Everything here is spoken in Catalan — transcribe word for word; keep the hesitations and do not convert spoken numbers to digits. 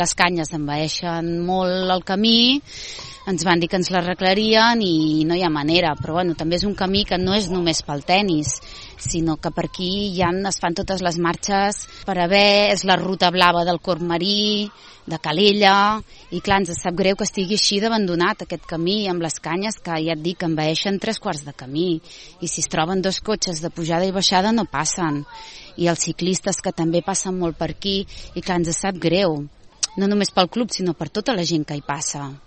Les canyes envaeixen molt el camí, ens van dir que ens l'arreglarien i no hi ha manera, però bueno, també és un camí que no és només pel tennis, sinó que per aquí ja es fan totes les marxes per haver, és la ruta blava del Corb Marí, de Calella, i clar, ens sap greu que estigui així d'abandonat aquest camí amb les canyes que ja et dic que envaeixen tres quarts de camí, i si es troben dos cotxes de pujada i baixada no passen, i els ciclistes que també passen molt per aquí, i clar, ens sap greu, no només pel club sinó per tota la gent que hi passa.